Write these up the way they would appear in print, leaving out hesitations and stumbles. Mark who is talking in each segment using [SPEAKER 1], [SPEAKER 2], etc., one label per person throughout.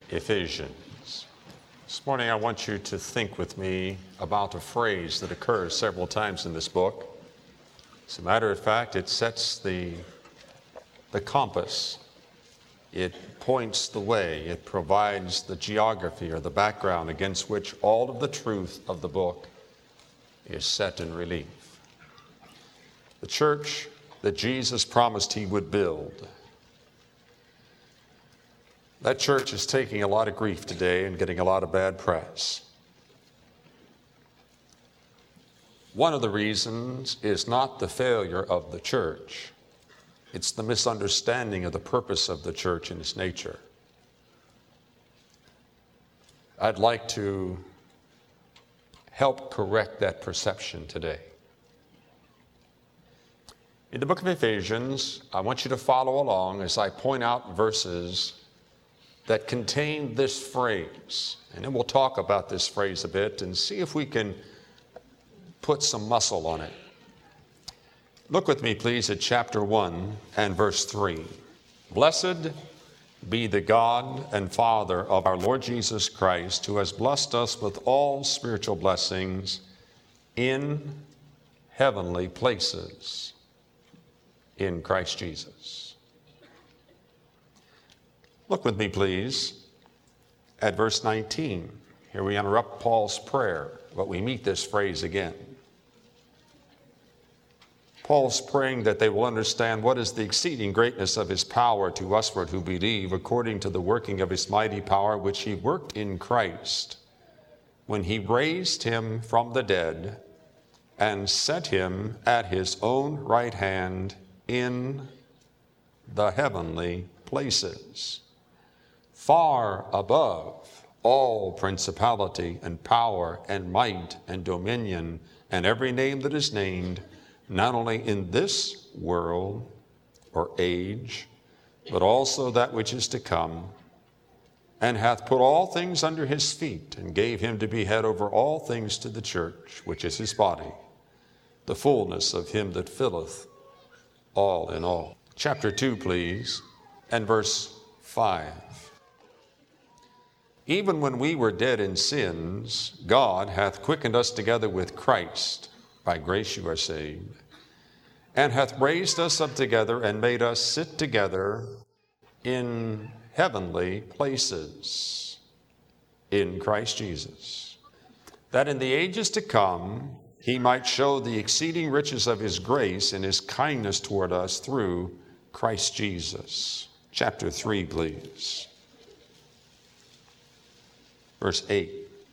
[SPEAKER 1] Ephesians. This morning I want you to think with me about a phrase that occurs several times in this book. As a matter of fact, it sets the compass. It points the way. It provides the geography or the background against which all of the truth of the book is set in relief. The church that Jesus promised he would build. That church is taking a lot of grief today and getting a lot of bad press. One of the reasons is not the failure of the church. It's the misunderstanding of the purpose of the church and its nature. I'd like to help correct that perception today. In the book of Ephesians, I want you to follow along as I point out verses that contain this phrase. And then we'll talk about this phrase a bit and see if we can put some muscle on it. Look with me, please, at chapter 1 and verse 3. Blessed be the God and Father of our Lord Jesus Christ, who has blessed us with all spiritual blessings in heavenly places in Christ Jesus. Look with me, please, at verse 19. Here we interrupt Paul's prayer, but we meet this phrase again. Paul's praying that they will understand what is the exceeding greatness of his power to usward who believe, according to the working of his mighty power, which he worked in Christ, when he raised him from the dead and set him at his own right hand in the heavenly places, far above all principality and power and might and dominion and every name that is named, not only in this world or age, but also that which is to come, and hath put all things under his feet, and gave him to be head over all things to the church, which is his body, the fullness of him that filleth all in all. Chapter 2, please, and verse 5. Even when we were dead in sins, God hath quickened us together with Christ. By grace you are saved, and hath raised us up together and made us sit together in heavenly places in Christ Jesus, that in the ages to come he might show the exceeding riches of his grace and his kindness toward us through Christ Jesus. Chapter 3, please. Verse 8.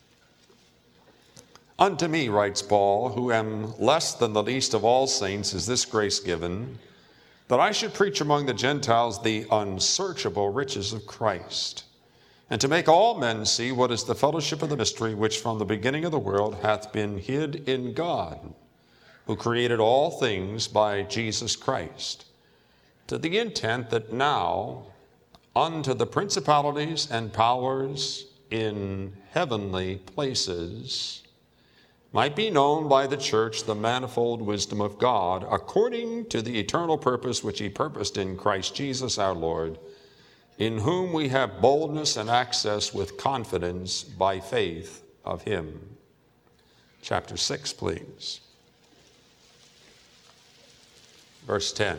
[SPEAKER 1] Unto me, writes Paul, who am less than the least of all saints, is this grace given, that I should preach among the Gentiles the unsearchable riches of Christ, and to make all men see what is the fellowship of the mystery, which from the beginning of the world hath been hid in God, who created all things by Jesus Christ, to the intent that now unto the principalities and powers in heavenly places might be known by the church the manifold wisdom of God, according to the eternal purpose which he purposed in Christ Jesus our Lord, in whom we have boldness and access with confidence by faith of him. Chapter 6, please. Verse 10.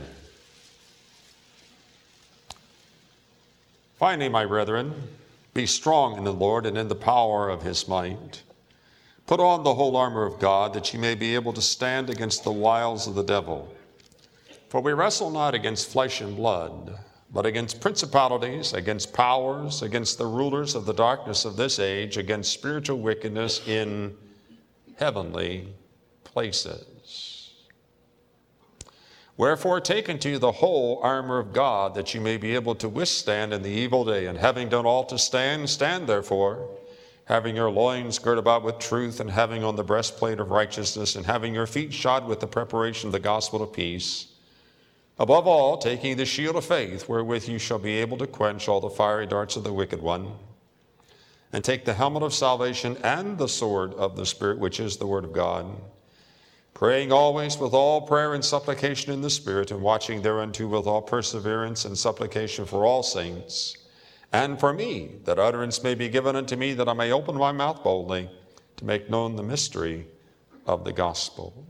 [SPEAKER 1] Finally, my brethren, be strong in the Lord and in the power of his might. Put on the whole armor of God, that ye may be able to stand against the wiles of the devil. For we wrestle not against flesh and blood, but against principalities, against powers, against the rulers of the darkness of this age, against spiritual wickedness in heavenly places. Wherefore take unto you the whole armor of God, that ye may be able to withstand in the evil day, and having done all to stand, stand therefore, having your loins girt about with truth, and having on the breastplate of righteousness, and having your feet shod with the preparation of the gospel of peace. Above all, taking the shield of faith, wherewith you shall be able to quench all the fiery darts of the wicked one, and take the helmet of salvation and the sword of the Spirit, which is the word of God, praying always with all prayer and supplication in the Spirit, and watching thereunto with all perseverance and supplication for all saints, and for me, that utterance may be given unto me, that I may open my mouth boldly to make known the mystery of the gospel.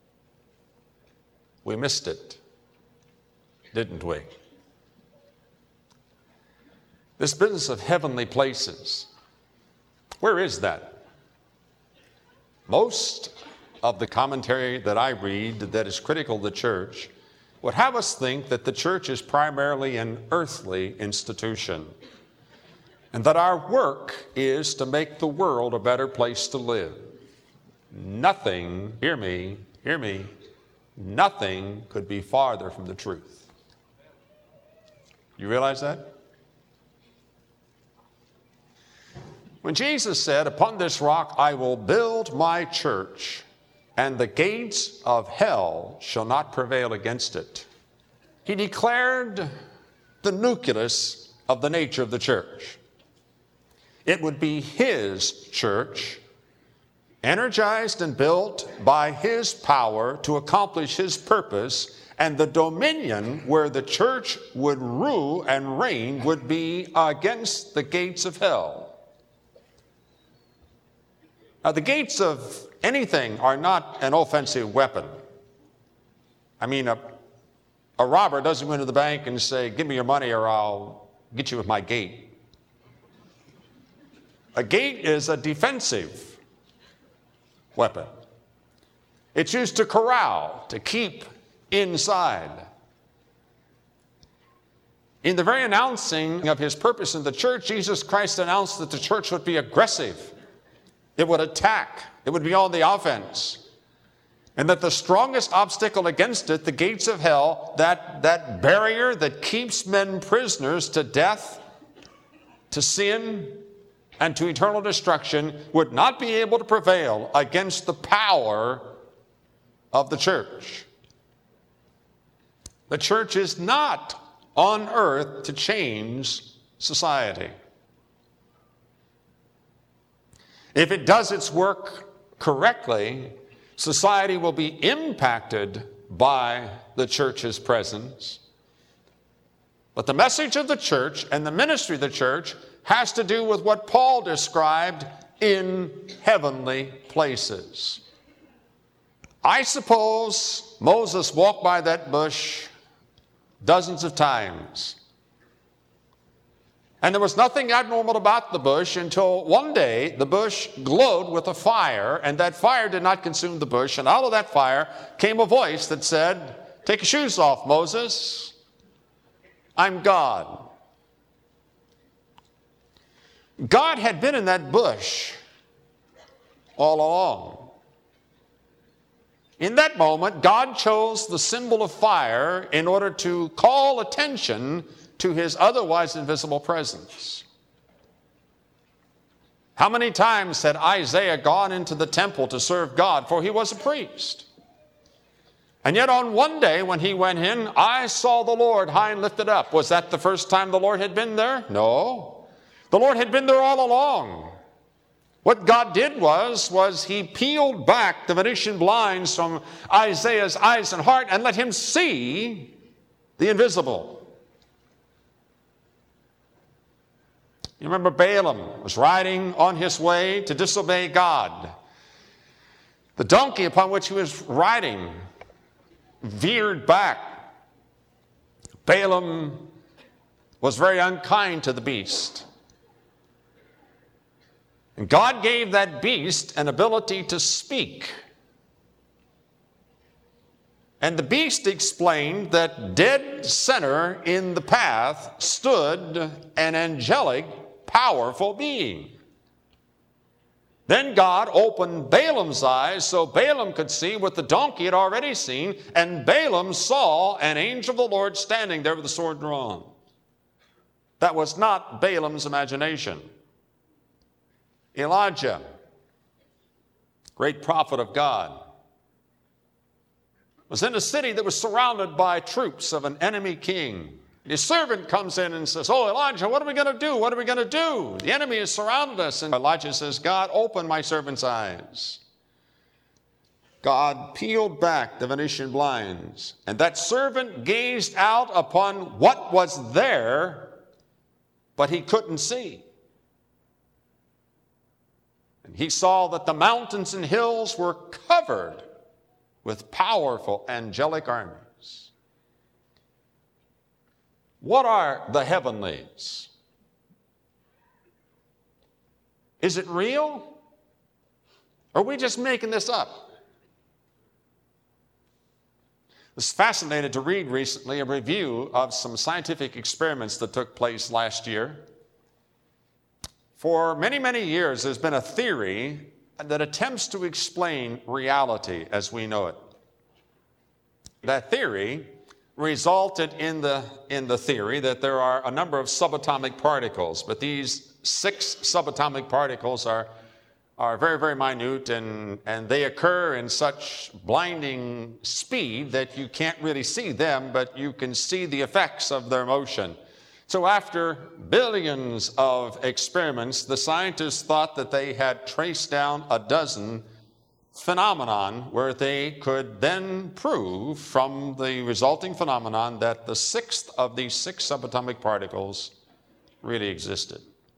[SPEAKER 1] We missed it, didn't we? This business of heavenly places, where is that? Most of the commentary that I read that is critical of the church would have us think that the church is primarily an earthly institution, and that our work is to make the world a better place to live. Nothing, hear me, nothing could be farther from the truth. You realize that? When Jesus said, "Upon this rock I will build my church, and the gates of hell shall not prevail against it," he declared the nucleus of the nature of the church. It would be his church, energized and built by his power to accomplish his purpose, and the dominion where the church would rule and reign would be against the gates of hell. Now, the gates of anything are not an offensive weapon. I mean, a robber doesn't go into the bank and say, "Give me your money or I'll get you with my gate." A gate is a defensive weapon. It's used to corral, to keep inside. In the very announcing of his purpose in the church, Jesus Christ announced that the church would be aggressive. It would attack. It would be on the offense. And that the strongest obstacle against it, the gates of hell, that barrier that keeps men prisoners to death, to sin, and to eternal destruction, would not be able to prevail against the power of the church. The church is not on earth to change society. If it does its work correctly, society will be impacted by the church's presence. But the message of the church and the ministry of the church has to do with what Paul described in heavenly places. I suppose Moses walked by that bush dozens of times. And there was nothing abnormal about the bush until one day the bush glowed with a fire, and that fire did not consume the bush. And out of that fire came a voice that said, "Take your shoes off, Moses. I'm God." God had been in that bush all along. In that moment, God chose the symbol of fire in order to call attention to his otherwise invisible presence. How many times had Isaiah gone into the temple to serve God, for he was a priest? And yet on one day when he went in, "I saw the Lord high and lifted up." Was that the first time the Lord had been there? No. The Lord had been there all along. What God did was he peeled back the Venetian blinds from Isaiah's eyes and heart and let him see the invisible. You remember Balaam was riding on his way to disobey God. The donkey upon which he was riding veered back. Balaam was very unkind to the beast. And God gave that beast an ability to speak. And the beast explained that dead center in the path stood an angelic, powerful being. Then God opened Balaam's eyes so Balaam could see what the donkey had already seen, and Balaam saw an angel of the Lord standing there with a sword drawn. That was not Balaam's imagination. Elijah, great prophet of God, was in a city that was surrounded by troops of an enemy king. His servant comes in and says, "Oh, Elijah, what are we going to do? What are we going to do? The enemy has surrounded us." And Elijah says, "God, open my servant's eyes." God peeled back the Venetian blinds, and that servant gazed out upon what was there but he couldn't see. And he saw that the mountains and hills were covered with powerful angelic armies. What are the heavenlies? Is it real? Or are we just making this up? I was fascinated to read recently a review of some scientific experiments that took place last year. For many, many years, there's been a theory that attempts to explain reality as we know it. That theory resulted in the theory that there are a number of subatomic particles, but these 6 subatomic particles are very, very minute, and they occur in such blinding speed that you can't really see them, but you can see the effects of their motion. So after billions of experiments, the scientists thought that they had traced down a dozen phenomenon where they could then prove from the resulting phenomenon that the 6th of these 6 subatomic particles really existed.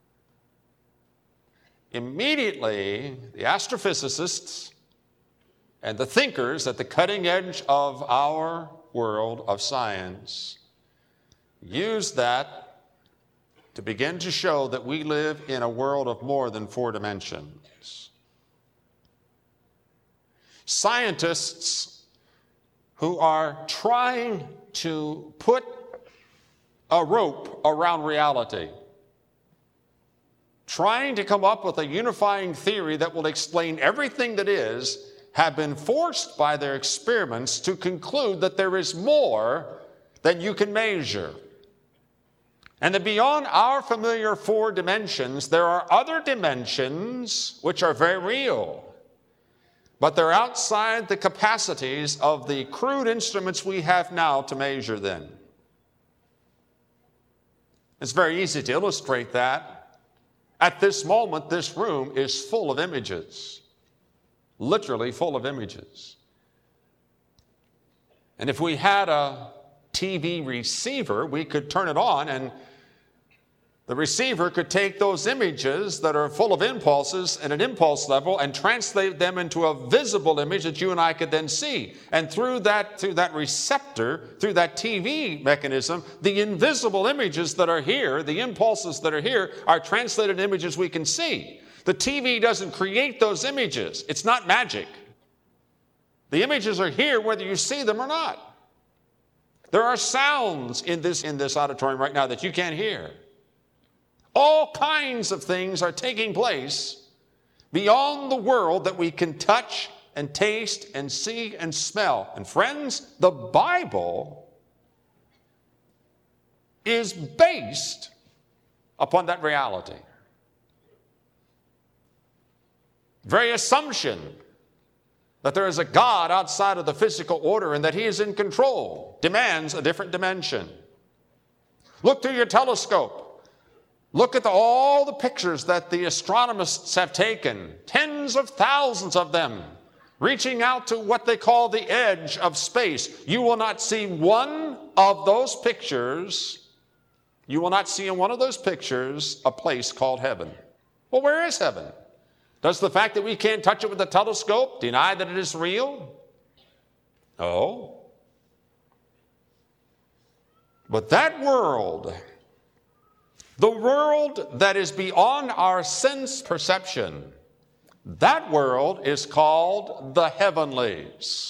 [SPEAKER 1] Immediately, the astrophysicists and the thinkers at the cutting edge of our world of science used that to begin to show that we live in a world of more than 4 dimensions. Scientists who are trying to put a rope around reality, trying to come up with a unifying theory that will explain everything that is, have been forced by their experiments to conclude that there is more than you can measure. And that beyond our familiar 4 dimensions, there are other dimensions which are very real, but they're outside the capacities of the crude instruments we have now to measure them. It's very easy to illustrate that. At this moment, this room is full of images, literally full of images. And if we had a TV receiver, we could turn it on, and the receiver could take those images that are full of impulses at an impulse level and translate them into a visible image that you and I could then see. And through that receptor, through that TV mechanism, the invisible images that are here, the impulses that are here, are translated images we can see. The TV doesn't create those images. It's not magic. The images are here whether you see them or not. There are sounds in this auditorium right now that you can't hear. All kinds of things are taking place beyond the world that we can touch and taste and see and smell. And friends, the Bible is based upon that reality. Very assumption that there is a God outside of the physical order and that He is in control demands a different dimension. Look through your telescope. Look at all the pictures that the astronomists have taken, tens of thousands of them, reaching out to what they call the edge of space. You will not see one of those pictures, you will not see in one of those pictures a place called heaven. Well, where is heaven? Does the fact that we can't touch it with a telescope deny that it is real? No. But that world, the world that is beyond our sense perception, that world is called the heavenlies.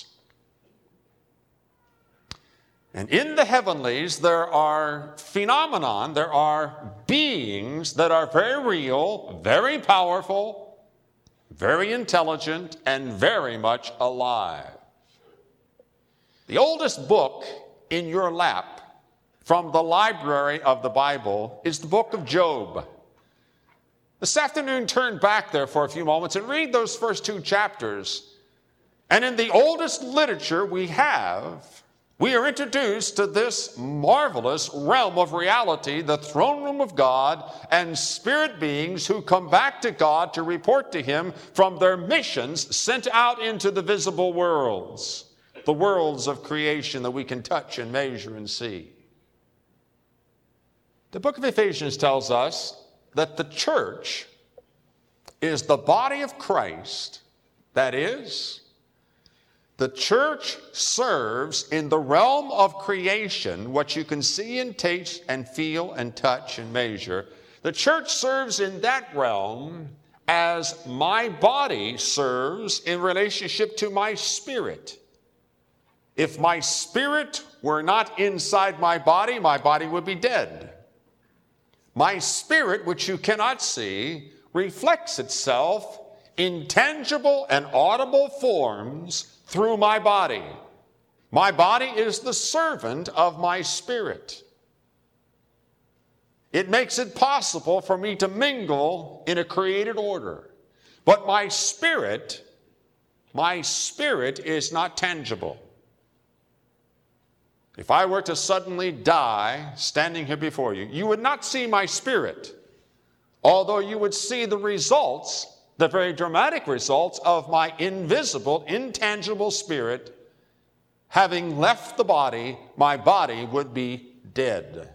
[SPEAKER 1] And in the heavenlies, there are phenomenon, there are beings that are very real, very powerful, very intelligent, and very much alive. The oldest book in your lap from the library of the Bible is the book of Job. This afternoon, turn back there for a few moments and read those first 2 chapters. And in the oldest literature we have, we are introduced to this marvelous realm of reality, the throne room of God, and spirit beings who come back to God to report to Him from their missions sent out into the visible worlds, the worlds of creation that we can touch and measure and see. The book of Ephesians tells us that the church is the body of Christ. That is, the church serves in the realm of creation, what you can see and taste and feel and touch and measure. The church serves in that realm as my body serves in relationship to my spirit. If my spirit were not inside my body would be dead. My spirit, which you cannot see, reflects itself in tangible and audible forms through my body. My body is the servant of my spirit. It makes it possible for me to mingle in a created order. But my spirit is not tangible. If I were to suddenly die standing here before you, you would not see my spirit, although you would see the results, the very dramatic results of my invisible, intangible spirit. Having left the body, my body would be dead.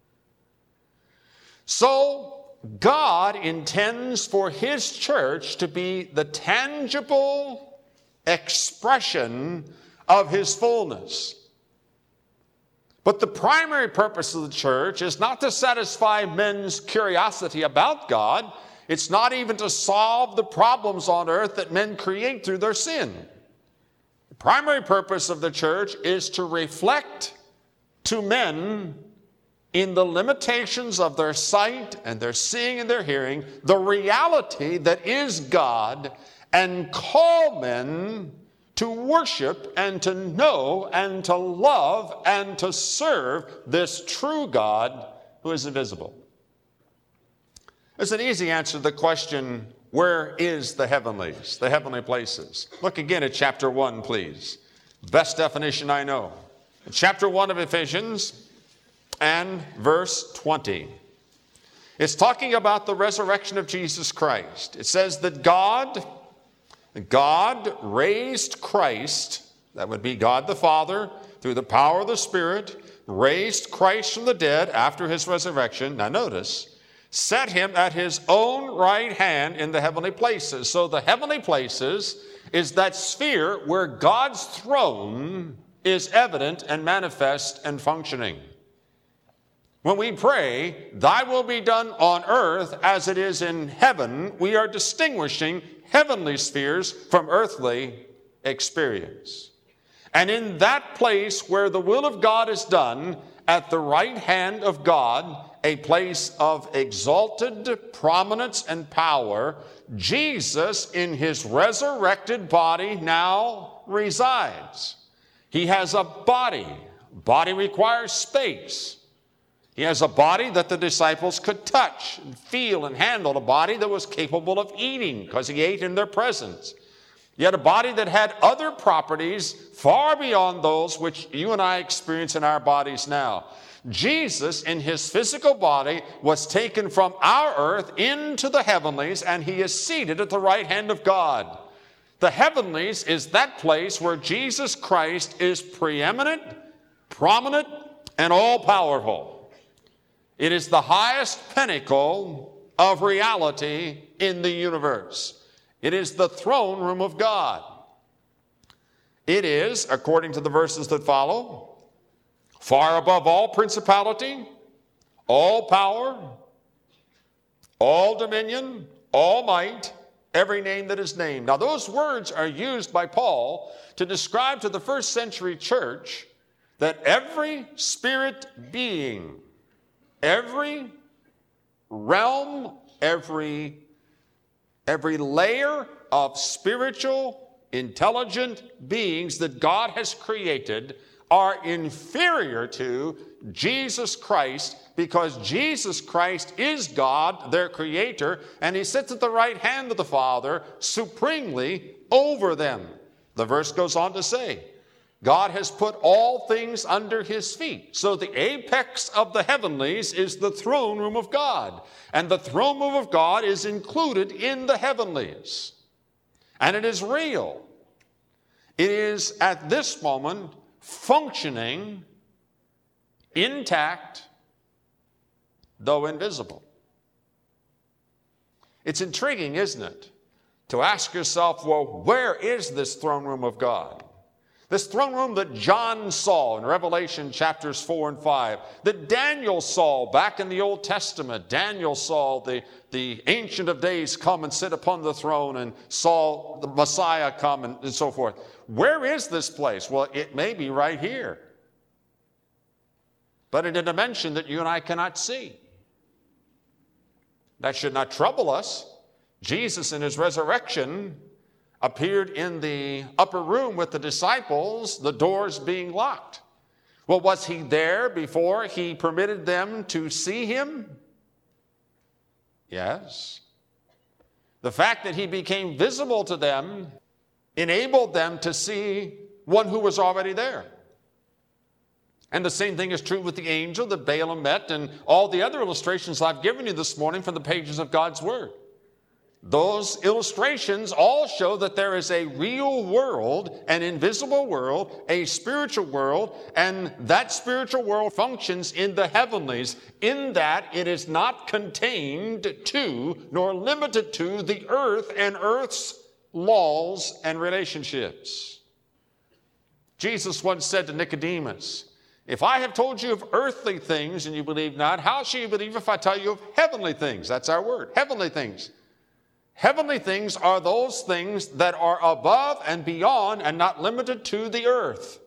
[SPEAKER 1] So, God intends for His church to be the tangible expression of His fullness. But the primary purpose of the church is not to satisfy men's curiosity about God. It's not even to solve the problems on earth that men create through their sin. The primary purpose of the church is to reflect to men, in the limitations of their sight and their seeing and their hearing, the reality that is God, and call men to worship and to know and to love and to serve this true God who is invisible. There's an easy answer to the question, where is the heavenlies, the heavenly places? Look again at chapter 1, please. Best definition I know. In chapter 1 of Ephesians and verse 20. It's talking about the resurrection of Jesus Christ. It says that God raised Christ, that would be God the Father, through the power of the Spirit, raised Christ from the dead after His resurrection. Now notice, set Him at His own right hand in the heavenly places. So the heavenly places is that sphere where God's throne is evident and manifest and functioning. When we pray, thy will be done on earth as it is in heaven, we are distinguishing heavenly spheres from earthly experience. And in that place where the will of God is done, at the right hand of God, a place of exalted prominence and power, Jesus in His resurrected body now resides. He has a body. Body requires space. He has a body that the disciples could touch and feel and handle, a body that was capable of eating because He ate in their presence. He had a body that had other properties far beyond those which you and I experience in our bodies now. Jesus, in His physical body, was taken from our earth into the heavenlies, and He is seated at the right hand of God. The heavenlies is that place where Jesus Christ is preeminent, prominent, and all-powerful. It is the highest pinnacle of reality in the universe. It is the throne room of God. It is, according to the verses that follow, far above all principality, all power, all dominion, all might, every name that is named. Now, those words are used by Paul to describe to the first century church that every spirit being, every realm, every layer of spiritual, intelligent beings that God has created are inferior to Jesus Christ, because Jesus Christ is God, their creator, and He sits at the right hand of the Father supremely over them. The verse goes on to say, God has put all things under His feet. So the apex of the heavenlies is the throne room of God. And the throne room of God is included in the heavenlies. And it is real. It is at this moment functioning, intact, though invisible. It's intriguing, isn't it, to ask yourself, well, where is this throne room of God? This throne room that John saw in Revelation chapters 4 and 5, that Daniel saw back in the Old Testament. Daniel saw the Ancient of Days come and sit upon the throne, and saw the Messiah come and so forth. Where is this place? Well, it may be right here, but in a dimension that you and I cannot see. That should not trouble us. Jesus in his resurrection appeared in the upper room with the disciples, the doors being locked. Well, was he there before he permitted them to see him? Yes. The fact that he became visible to them enabled them to see one who was already there. And the same thing is true with the angel that Balaam met and all the other illustrations I've given you this morning from the pages of God's Word. Those illustrations all show that there is a real world, an invisible world, a spiritual world, and that spiritual world functions in the heavenlies, in that it is not contained to nor limited to the earth and earth's laws and relationships. Jesus once said to Nicodemus, "If I have told you of earthly things and you believe not, how shall you believe if I tell you of heavenly things?" That's our word, heavenly things. Heavenly things are those things that are above and beyond and not limited to the earth.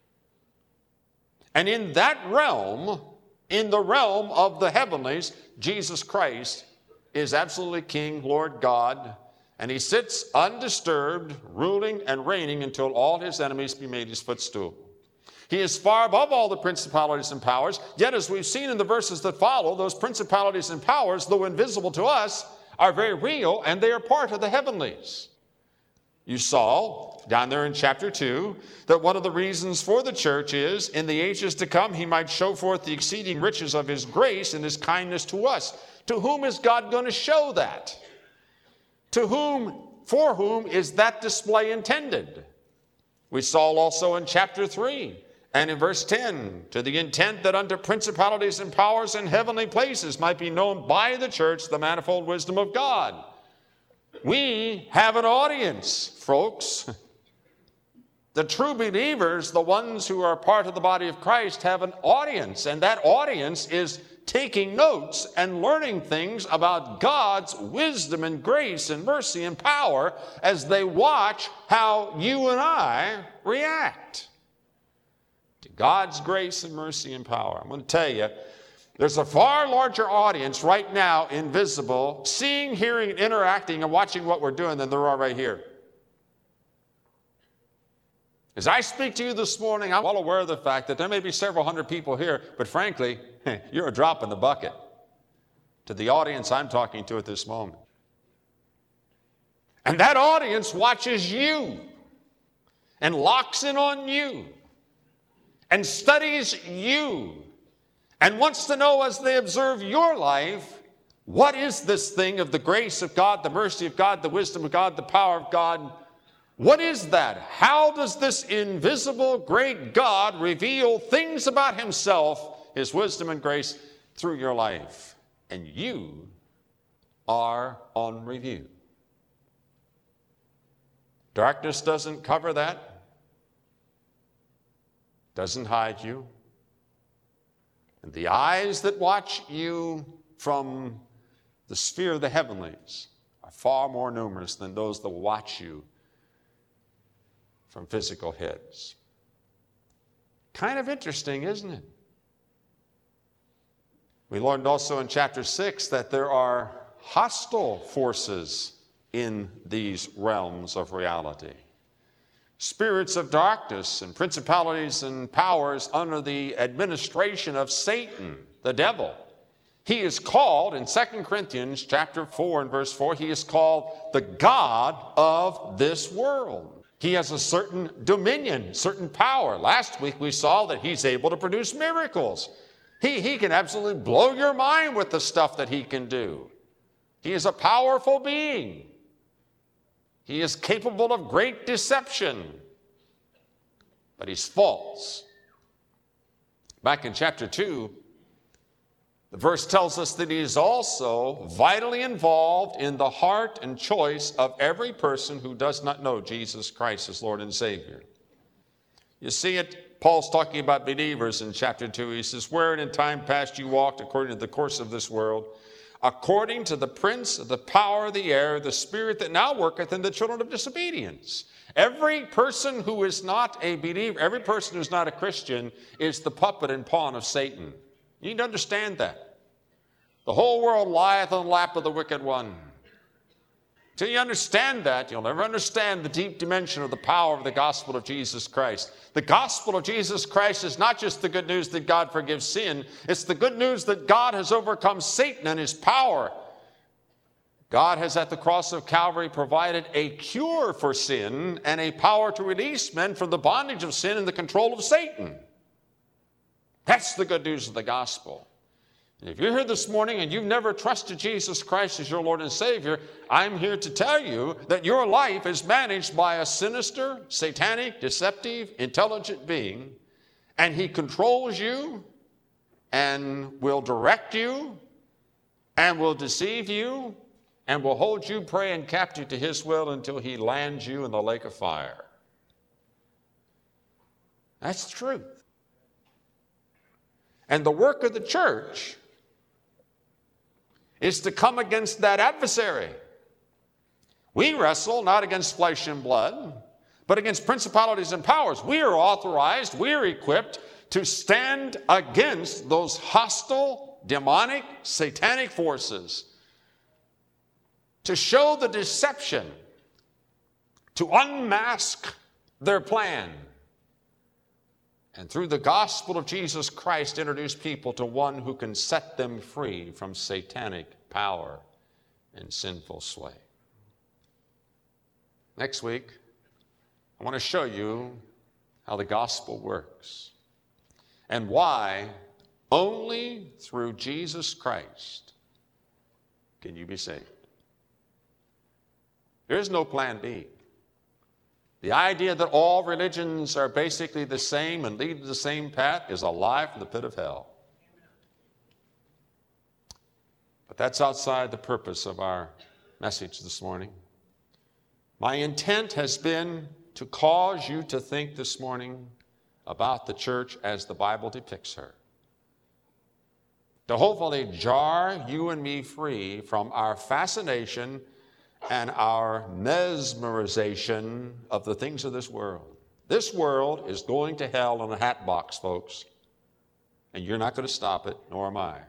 [SPEAKER 1] And in that realm, in the realm of the heavenlies, Jesus Christ is absolutely King, Lord God, and he sits undisturbed, ruling and reigning until all his enemies be made his footstool. He is far above all the principalities and powers, yet as we've seen in the verses that follow, those principalities and powers, though invisible to us, are very real, and they are part of the heavenlies. You saw down there in chapter 2 that one of the reasons for the church is, in the ages to come, he might show forth the exceeding riches of his grace and his kindness to us. To whom is God going to show that? To whom, for whom is that display intended? We saw also in chapter 3 and in verse 10, to the intent that unto principalities and powers in heavenly places might be known by the church the manifold wisdom of God. We have an audience, folks. The true believers, the ones who are part of the body of Christ, have an audience, and that audience is taking notes and learning things about God's wisdom and grace and mercy and power as they watch how you and I react to God's grace and mercy and power. I'm going to tell you, there's a far larger audience right now, invisible, seeing, hearing, and interacting and watching what we're doing than there are right here. As I speak to you this morning, I'm well aware of the fact that there may be several hundred people here, but frankly, you're a drop in the bucket to the audience I'm talking to at this moment. And that audience watches you and locks in on you and studies you and wants to know as they observe your life, what is this thing of the grace of God, the mercy of God, the wisdom of God, the power of God? What is that? How does this invisible great God reveal things about himself, his wisdom and grace through your life? And you are on review. Darkness doesn't cover that, doesn't hide you. And the eyes that watch you from the sphere of the heavenlies are far more numerous than those that watch you from physical heads. Kind of interesting, isn't it? We learned also in chapter 6 that there are hostile forces in these realms of reality. Spirits of darkness and principalities and powers under the administration of Satan, the devil. He is called, in 2 Corinthians chapter 4 and verse 4, he is called the God of this world. He has a certain dominion, certain power. Last week we saw that he's able to produce miracles. He can absolutely blow your mind with the stuff that he can do. He is a powerful being. He is capable of great deception. But he's false. Back in chapter 2, The verse tells us that he is also vitally involved in the heart and choice of every person who does not know Jesus Christ as Lord and Savior. You see it, Paul's talking about believers in chapter 2. He says, wherein in time past you walked according to the course of this world, according to the prince of the power of the air, the spirit that now worketh in the children of disobedience. Every person who is not a believer, every person who is not a Christian is the puppet and pawn of Satan. You need to understand that. The whole world lieth on the lap of the wicked one. Till you understand that, you'll never understand the deep dimension of the power of the gospel of Jesus Christ. The gospel of Jesus Christ is not just the good news that God forgives sin. It's the good news that God has overcome Satan and his power. God has at the cross of Calvary provided a cure for sin and a power to release men from the bondage of sin and the control of Satan. That's the good news of the gospel. And if you're here this morning and you've never trusted Jesus Christ as your Lord and Savior, I'm here to tell you that your life is managed by a sinister, satanic, deceptive, intelligent being, and he controls you and will direct you and will deceive you and will hold you prey and captive to his will until he lands you in the lake of fire. That's the truth. And the work of the church is to come against that adversary. We wrestle not against flesh and blood, but against principalities and powers. We are authorized, we are equipped to stand against those hostile, demonic, satanic forces, to show the deception, to unmask their plan, and through the gospel of Jesus Christ, introduce people to one who can set them free from satanic power and sinful sway. Next week, I want to show you how the gospel works and why only through Jesus Christ can you be saved. There is no plan B. The idea that all religions are basically the same and lead to the same path is a lie from the pit of hell. But that's outside the purpose of our message this morning. My intent has been to cause you to think this morning about the church as the Bible depicts her. To hopefully jar you and me free from our fascination and our mesmerization of the things of this world. This world is going to hell in a hat box, folks. And you're not going to stop it, nor am I.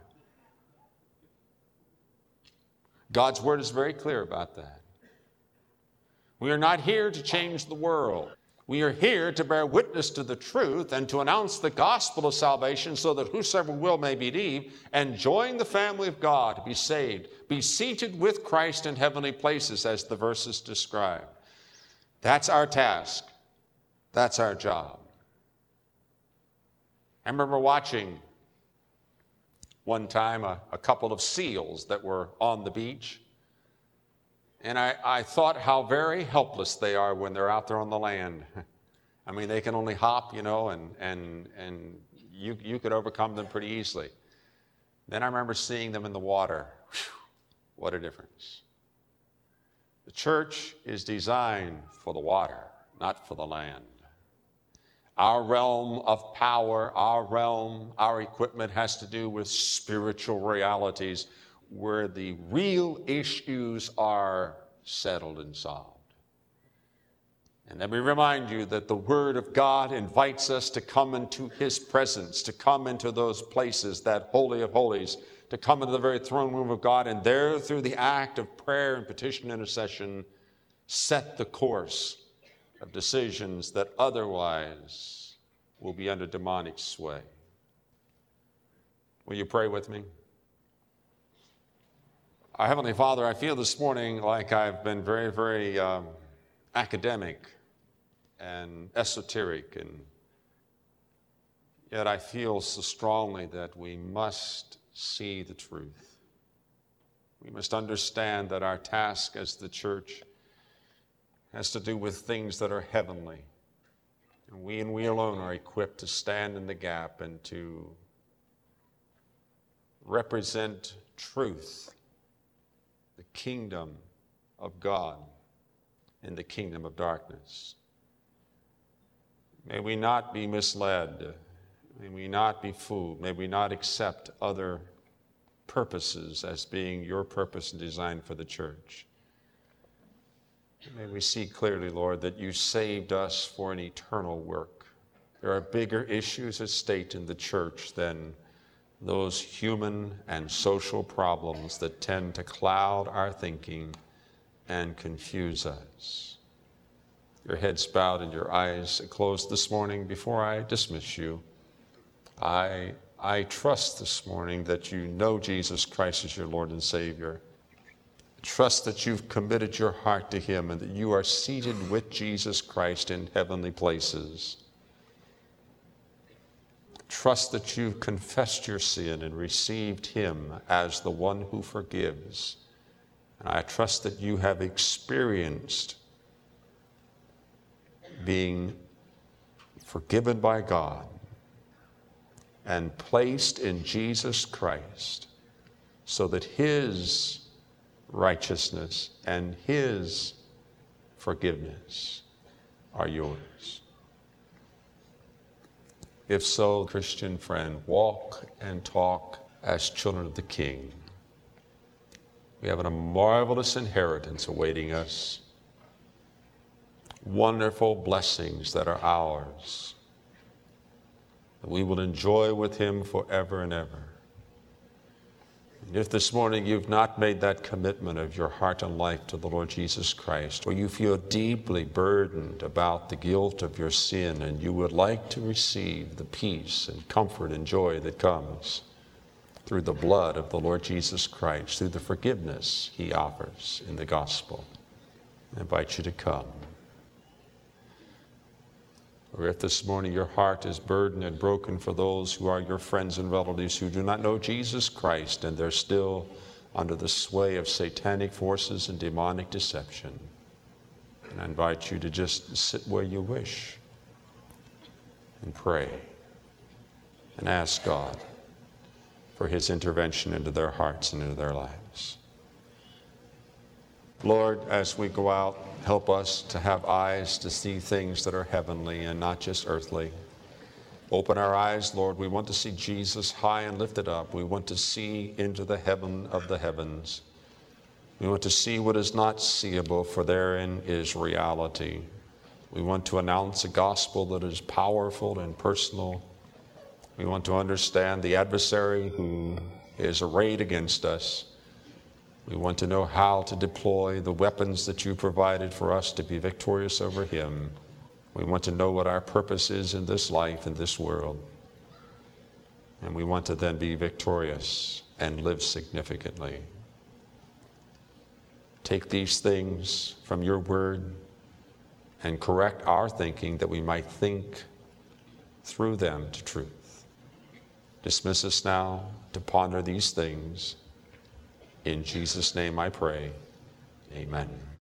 [SPEAKER 1] God's word is very clear about that. We are not here to change the world. We are here to bear witness to the truth and to announce the gospel of salvation so that whosoever will may believe and join the family of God, be saved, be seated with Christ in heavenly places as the verses describe. That's our task. That's our job. I remember watching one time a couple of seals that were on the beach. And I thought how very helpless they are when they're out there on the land. I mean, they can only hop, and you could overcome them pretty easily. Then I remember seeing them in the water. Whew, what a difference. The church is designed for the water, not for the land. Our realm of power, our equipment has to do with spiritual realities, where the real issues are settled and solved. And let me remind you that the Word of God invites us to come into His presence, to come into those places, that Holy of Holies, to come into the very throne room of God, and there, through the act of prayer and petition and intercession, set the course of decisions that otherwise will be under demonic sway. Will you pray with me? Our Heavenly Father, I feel this morning like I've been very, very academic and esoteric, and yet I feel so strongly that we must see the truth. We must understand that our task as the church has to do with things that are heavenly, and we alone are equipped to stand in the gap and to represent truth, the kingdom of God in the kingdom of darkness. May we not be misled. May we not be fooled. May we not accept other purposes as being your purpose and design for the church. May we see clearly, Lord, that you saved us for an eternal work. There are bigger issues at stake in the church than those human and social problems that tend to cloud our thinking and confuse us. Your heads bowed and your eyes closed this morning. Before I dismiss you, I trust this morning that you know Jesus Christ as your Lord and Savior. Trust that you've committed your heart to him and that you are seated with Jesus Christ in heavenly places. Trust that you've confessed your sin and received him as the one who forgives. And I trust that you have experienced being forgiven by God and placed in Jesus Christ so that his righteousness and his forgiveness are yours. If so, Christian friend, walk and talk as children of the King. We have a marvelous inheritance awaiting us, wonderful blessings that are ours, that we will enjoy with him forever and ever. And if this morning you've not made that commitment of your heart and life to the Lord Jesus Christ, or you feel deeply burdened about the guilt of your sin and you would like to receive the peace and comfort and joy that comes through the blood of the Lord Jesus Christ, through the forgiveness he offers in the gospel, I invite you to come. Or if this morning your heart is burdened and broken for those who are your friends and relatives who do not know Jesus Christ and they're still under the sway of satanic forces and demonic deception, and I invite you to just sit where you wish and pray and ask God for his intervention into their hearts and into their lives. Lord, as we go out, help us to have eyes to see things that are heavenly and not just earthly. Open our eyes, Lord. We want to see Jesus high and lifted up. We want to see into the heaven of the heavens. We want to see what is not seeable, for therein is reality. We want to announce a gospel that is powerful and personal. We want to understand the adversary who is arrayed against us. We want to know how to deploy the weapons that you provided for us to be victorious over him. We want to know what our purpose is in this life, in this world. And we want to then be victorious and live significantly. Take these things from your word and correct our thinking that we might think through them to truth. Dismiss us now to ponder these things. In Jesus' name I pray, amen.